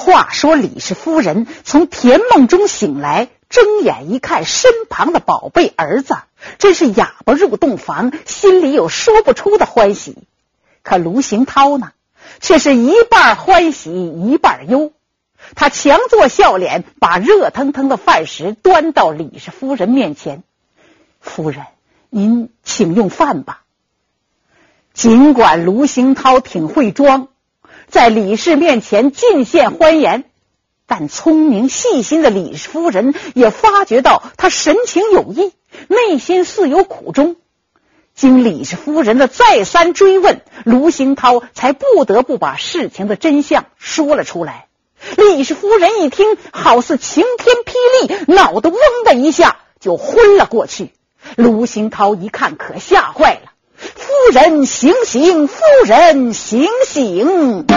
话说李氏夫人从甜梦中醒来，睁眼一看身旁的宝贝儿子，真是哑巴入洞房，心里有说不出的欢喜。可卢行涛呢，却是一半欢喜一半忧。他强作笑脸，把热腾腾的饭食端到李氏夫人面前。夫人，您请用饭吧。尽管卢行涛挺会装，在李氏面前尽现欢颜，但聪明细心的李氏夫人也发觉到他神情有异，内心似有苦衷。经李氏夫人的再三追问，卢行涛才不得不把事情的真相说了出来。李氏夫人一听，好似晴天霹雳，脑袋嗡的一下就昏了过去。卢行涛一看可吓坏了，夫人醒醒，夫人醒醒。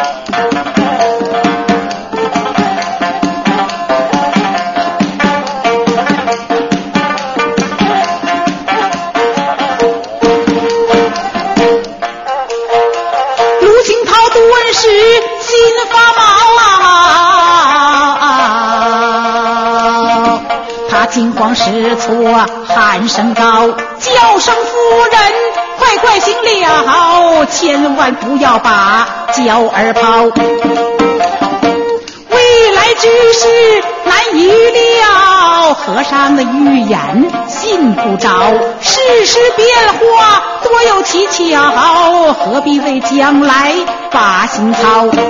卢行涛顿时心发毛，他惊慌失措，喊声高，叫声夫人快醒了，千万不要把娇儿抛。未来之事难预料，和尚的预言信不着，世事变化多有蹊跷，何必为将来把心操？娇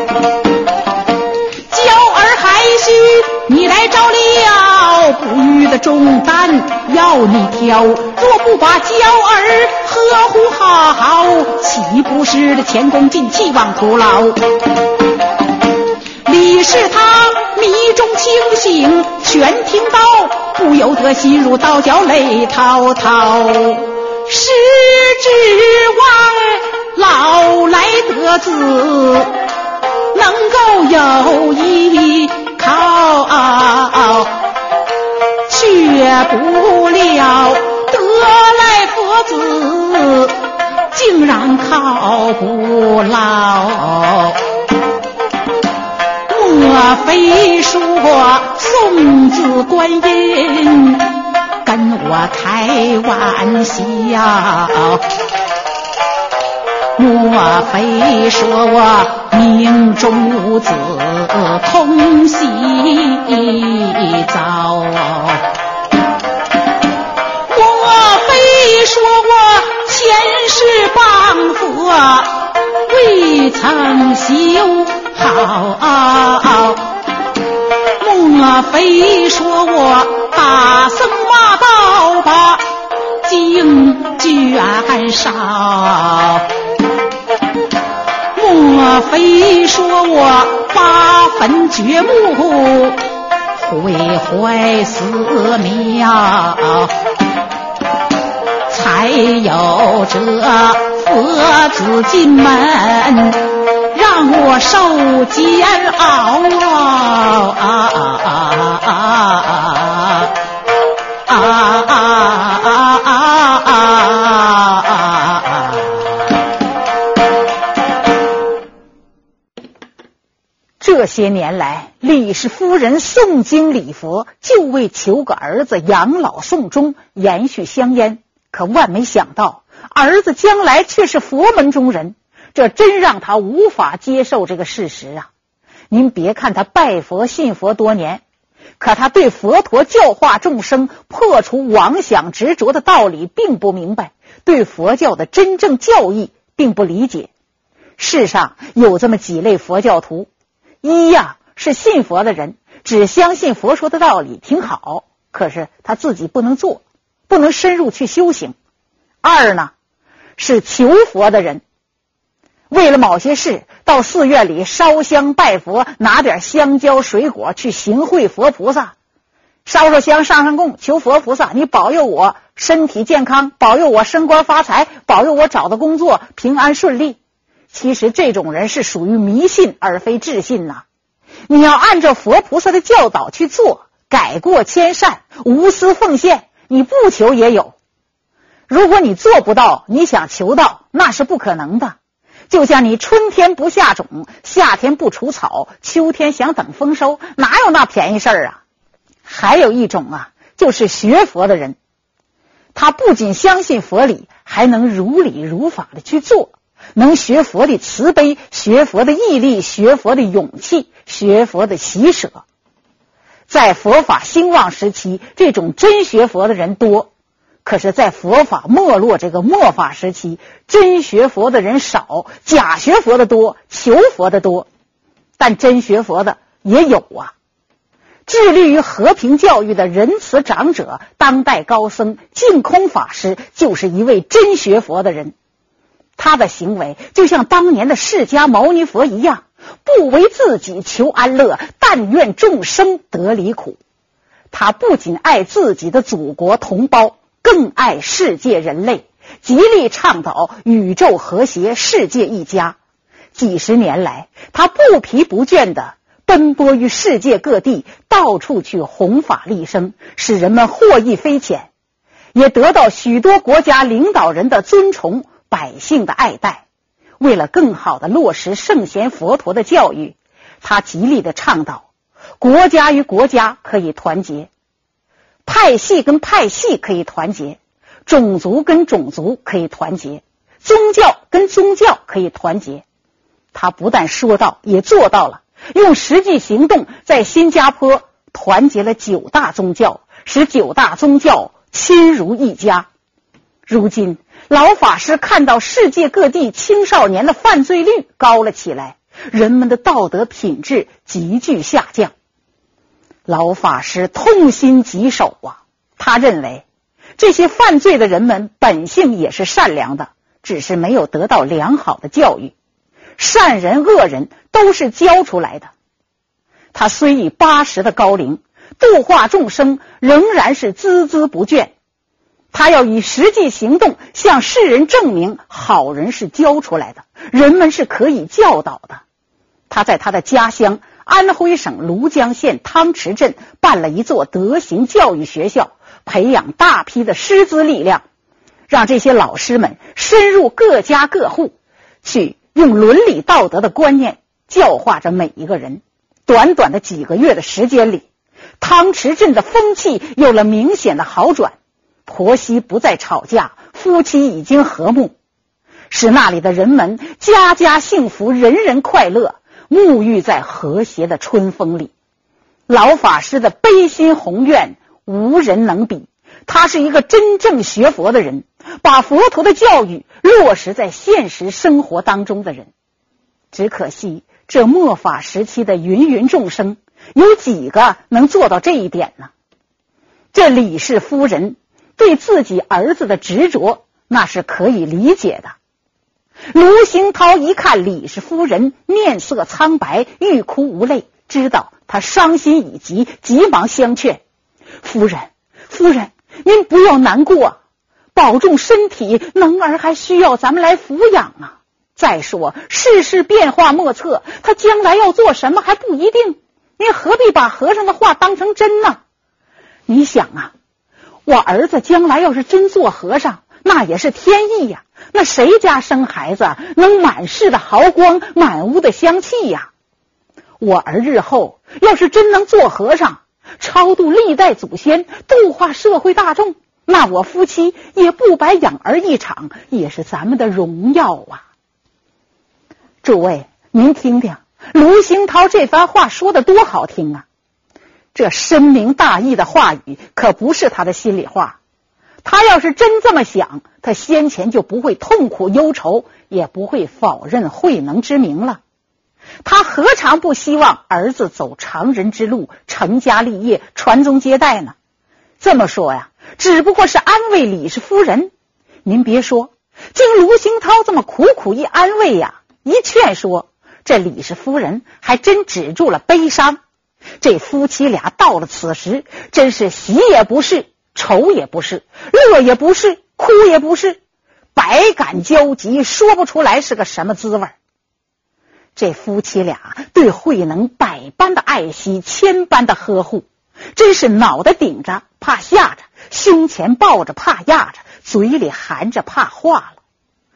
儿还需你来照料，不育的重担要你挑，若不把娇儿呵护好，岂不是前功尽弃忘徒劳？李氏他迷中清醒，全听到不由得心如刀绞，泪滔滔。是指望老来得子能够有依靠，却不料得来佛子竟然靠不牢。莫非说送子观音跟我开玩笑？莫非说我命中无子空洗澡？莫非说我前世谤佛未曾修好？莫非说我大僧骂道把经卷少？莫非说我八坟掘墓毁坏寺庙，才有这佛子进门让我受煎熬这些年来，李氏夫人诵经礼佛，就为求个儿子养老送终，延续香烟。可万没想到，儿子将来却是佛门中人，这真让他无法接受这个事实啊！您别看他拜佛信佛多年，可他对佛陀教化众生、破除妄想执着的道理并不明白，对佛教的真正教义并不理解。世上有这么几类佛教徒，一呀是信佛的人，只相信佛说的道理挺好，可是他自己不能做，不能深入去修行。二呢是求佛的人，为了某些事到寺院里烧香拜佛，拿点香蕉水果去行贿佛菩萨，烧烧香上上供，求佛菩萨你保佑我身体健康，保佑我升官发财，保佑我找到工作平安顺利。其实这种人是属于迷信而非智信呐。你要按照佛菩萨的教导去做，改过迁善，无私奉献，你不求也有。如果你做不到，你想求到那是不可能的。 就像你春天不下种，夏天不除草，秋天想等丰收，哪有那便宜事儿啊？还有一种啊，就是学佛的人，他不仅相信佛理，还能如理如法的去做，能学佛的慈悲，学佛的毅力，学佛的勇气，学佛的喜舍。在佛法兴旺时期，这种真学佛的人多，可是在佛法没落这个末法时期，真学佛的人少，假学佛的多，求佛的多。但真学佛的也有啊。致力于和平教育的仁慈长者，当代高僧净空法师就是一位真学佛的人。他的行为就像当年的释迦牟尼佛一样，不为自己求安乐，但愿众生得离苦。他不仅爱自己的祖国同胞，更爱世界人类，极力倡导宇宙和谐，世界一家。几十年来，他不疲不倦地奔波于世界各地，到处去弘法利生，使人们获益匪浅，也得到许多国家领导人的尊崇，百姓的爱戴。为了更好地落实圣贤佛陀的教育，他极力地倡导国家与国家可以团结，派系跟派系可以团结，种族跟种族可以团结，宗教跟宗教可以团结。他不但说到，也做到了，用实际行动在新加坡团结了9大宗教，使9大宗教亲如一家。如今老法师看到世界各地青少年的犯罪率高了起来，人们的道德品质急剧下降。老法师痛心疾首啊！他认为这些犯罪的人们本性也是善良的，只是没有得到良好的教育，善人恶人都是教出来的。他虽已80的高龄，度化众生仍然是孜孜不倦。他要以实际行动向世人证明，好人是教出来的，人们是可以教导的。他在他的家乡安徽省庐江县汤池镇办了一座德行教育学校，培养大批的师资力量，让这些老师们深入各家各户，去用伦理道德的观念教化着每一个人。短短的几个月的时间里，汤池镇的风气有了明显的好转，婆媳不再吵架，夫妻已经和睦，使那里的人们家家幸福，人人快乐，沐浴在和谐的春风里。老法师的悲心宏愿无人能比，他是一个真正学佛的人，把佛陀的教育落实在现实生活当中的人。只可惜这末法时期的芸芸众生，有几个能做到这一点呢？这李氏夫人对自己儿子的执着，那是可以理解的。卢兴涛一看李氏夫人面色苍白，欲哭无泪，知道他伤心已极，急忙相劝：夫人，您不要难过，保重身体，能儿还需要咱们来抚养啊。再说世事变化莫测，他将来要做什么还不一定，您何必把和尚的话当成真呢？你想啊，我儿子将来要是真做和尚，那也是天意呀。那谁家生孩子能满室的豪光，满屋的香气呀？我儿日后要是真能做和尚，超度历代祖先，度化社会大众，那我夫妻也不白养儿一场，也是咱们的荣耀啊。诸位，您听听卢兴涛这番话说的多好听啊！这深明大义的话语可不是他的心里话，他要是真这么想，他先前就不会痛苦忧愁，也不会否认慧能之名了。他何尝不希望儿子走常人之路，成家立业，传宗接代呢？这么说呀，只不过是安慰李氏夫人。您别说，经卢兴涛这么苦苦一安慰呀，一劝说，这李氏夫人还真止住了悲伤。这夫妻俩到了此时，真是喜也不是，愁也不是，乐也不是，哭也不是，百感交集，说不出来是个什么滋味。这夫妻俩对慧能百般的爱惜，千般的呵护，真是脑袋顶着怕下着，胸前抱着怕压着，嘴里含着怕化了。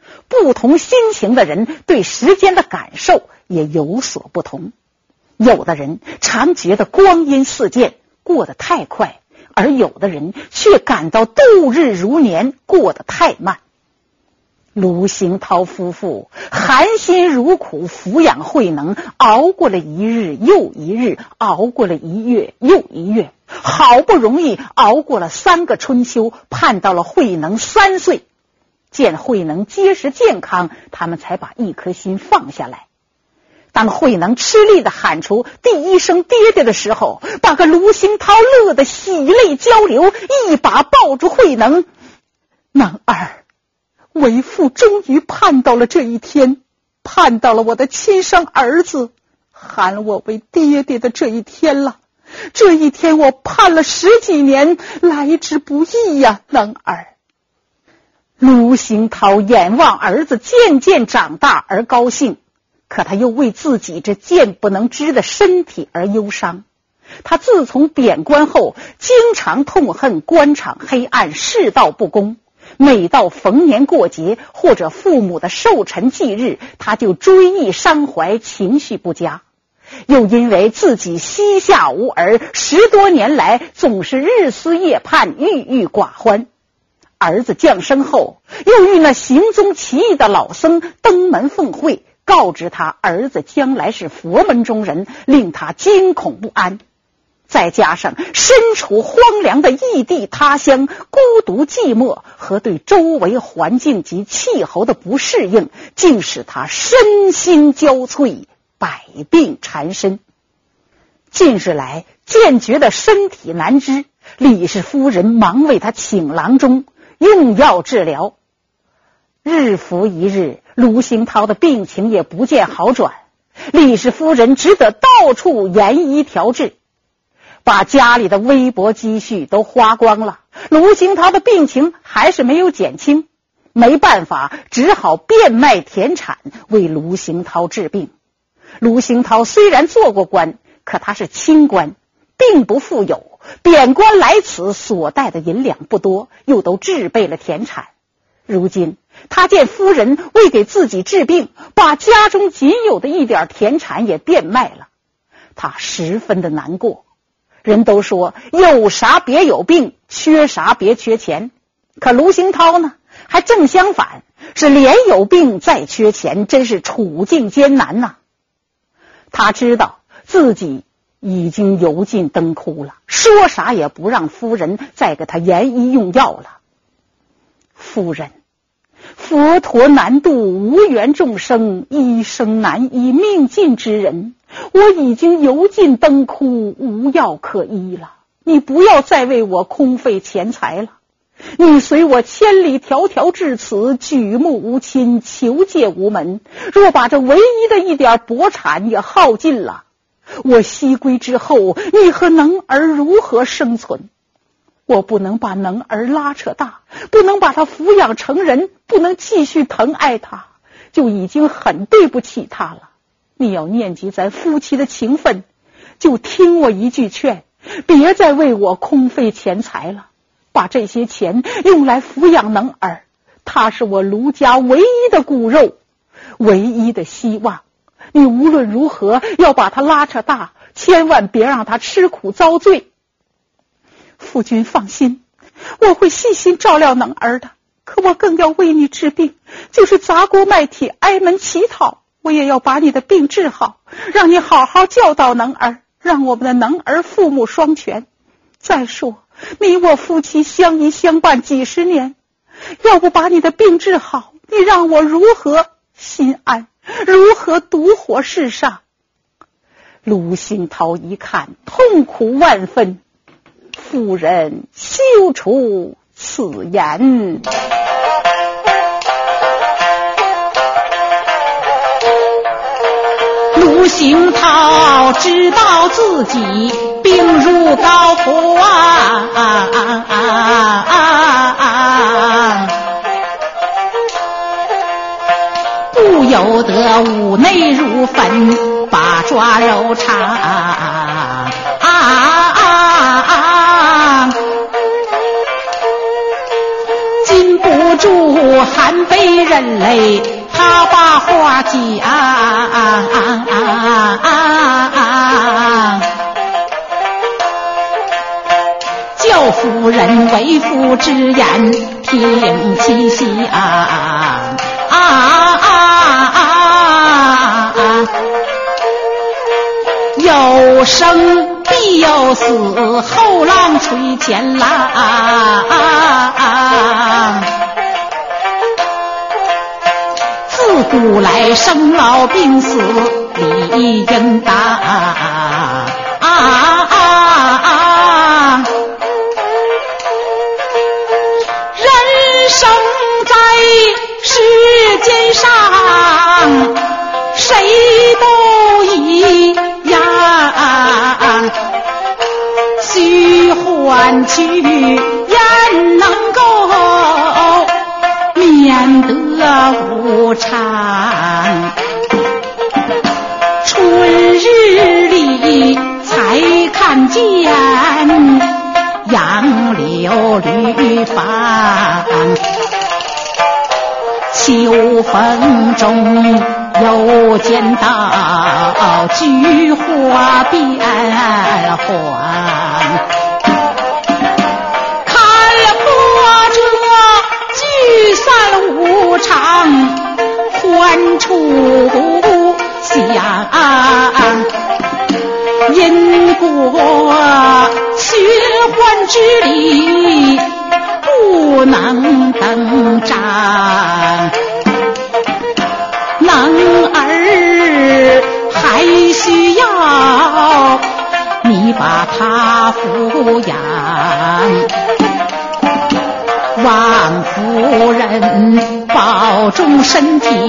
不同心情的人对时间的感受也有所不同。有的人常觉得光阴似箭，过得太快，而有的人却感到度日如年，过得太慢。卢行涛夫妇含辛茹苦抚养慧能，熬过了一日又一日，熬过了一月又一月，好不容易熬过了3个春秋，盼到了慧能3岁。见慧能结实健康，他们才把一颗心放下来。当慧能吃力地喊出第一声爹爹的时候，把个卢行涛乐得喜泪交流，一把抱住慧能。能儿，为父终于盼到了这一天，盼到了我的亲生儿子喊我为爹爹的这一天了。这一天我盼了10几年，来之不易呀，能儿。卢行涛眼望儿子渐渐长大而高兴，可他又为自己这渐不能支的身体而忧伤。他自从贬官后，经常痛恨官场黑暗，世道不公。每到逢年过节或者父母的寿辰忌日，他就追忆伤怀，情绪不佳。又因为自己膝下无儿，10多年来总是日思夜盼，郁郁寡欢。儿子降生后，又遇那行踪奇异的老僧登门奉会，告知他儿子将来是佛门中人，令他惊恐不安。再加上身处荒凉的异地他乡，孤独寂寞和对周围环境及气候的不适应，竟使他身心交瘁，百病缠身。近日来渐觉得身体难支，李氏夫人忙为他请郎中用药治疗。日复一日，卢行涛的病情也不见好转，李氏夫人只得到处研医调治，把家里的微薄积蓄都花光了。卢行涛的病情还是没有减轻，没办法，只好变卖田产为卢行涛治病。卢行涛虽然做过官，可他是清官，并不富有，贬官来此所带的银两不多，又都置备了田产。如今他见夫人为给自己治病，把家中仅有的一点田产也变卖了，他十分的难过。人都说有啥别有病，缺啥别缺钱，可卢行涛呢，还正相反，是连有病再缺钱，真是处境艰难呐。他知道自己已经油尽灯枯了，说啥也不让夫人再给他研医用药了。夫人，佛陀难度无缘众生，医生难医命尽之人，我已经油尽灯枯，无药可医了，你不要再为我空费钱财了。你随我千里迢迢至此，举目无亲，求借无门，若把这唯一的一点薄产也耗尽了，我西归之后，你和能儿如何生存？我不能把能儿拉扯大，不能把他抚养成人，不能继续疼爱他，就已经很对不起他了。你要念及咱夫妻的情分，就听我一句劝，别再为我空费钱财了，把这些钱用来抚养能儿，他是我卢家唯一的骨肉，唯一的希望。你无论如何要把他拉扯大，千万别让他吃苦遭罪。夫君放心，我会细心照料能儿的，可我更要为你治病，就是砸锅卖铁挨门乞讨，我也要把你的病治好，让你好好教导能儿，让我们的能儿父母双全。再说你我夫妻相依相伴几十年，要不把你的病治好，你让我如何心安，如何独活世上？卢行涛一看，痛苦万分，夫人休出此言。 卢行涛知道自己病入膏肓不由得五内如焚，八爪肉肠禁不不住寒悲人泪，他把话讲，叫夫人为父之言听其详，有生必有死，后浪推前浪。自古来生老病死理应当，人生在世间上谁都一样，须换取焉能够免得无常。春日里才看见杨柳绿芳，秋风中又见到菊花变黄，看破这聚散无常，欢处想，因果循环之理不能登场，能儿还需要你把他抚养，望夫人保重身体，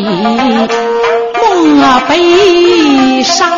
莫悲伤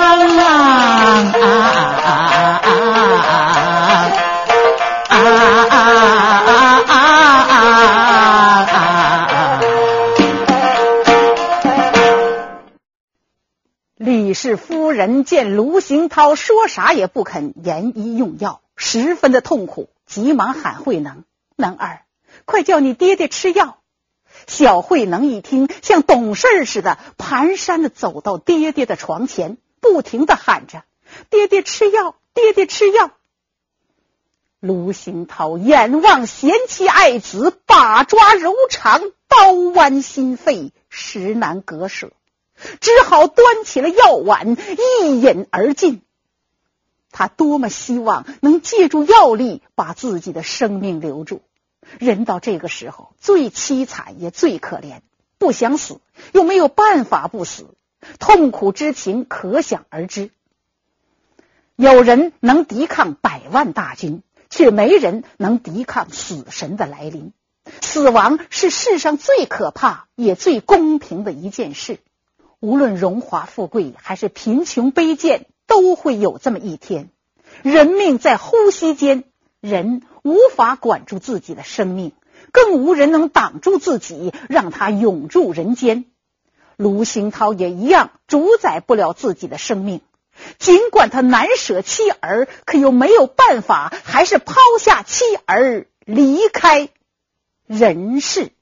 李氏夫人见卢行涛说啥也不肯言医用药，十分的痛苦，急忙喊慧能：“能儿，快叫你爹爹吃药。”小慧能一听，像懂事似的，蹒跚的走到爹爹的床前，不停的喊着：“爹爹吃药，爹爹吃药。”卢行涛眼望贤妻爱子，把抓柔肠，刀剜心肺，实难割舍，只好端起了药碗，一饮而尽。他多么希望能借助药力把自己的生命留住。人到这个时候最凄惨也最可怜，不想死又没有办法不死，痛苦之情可想而知。有人能抵抗100万大军，却没人能抵抗死神的来临。死亡是世上最可怕也最公平的一件事，无论荣华富贵还是贫穷卑贱，都会有这么一天。人命在呼吸间，人无法管住自己的生命，更无人能挡住自己，让他永驻人间。卢行涛也一样主宰不了自己的生命，尽管他难舍妻儿，可又没有办法，还是抛下妻儿离开人世。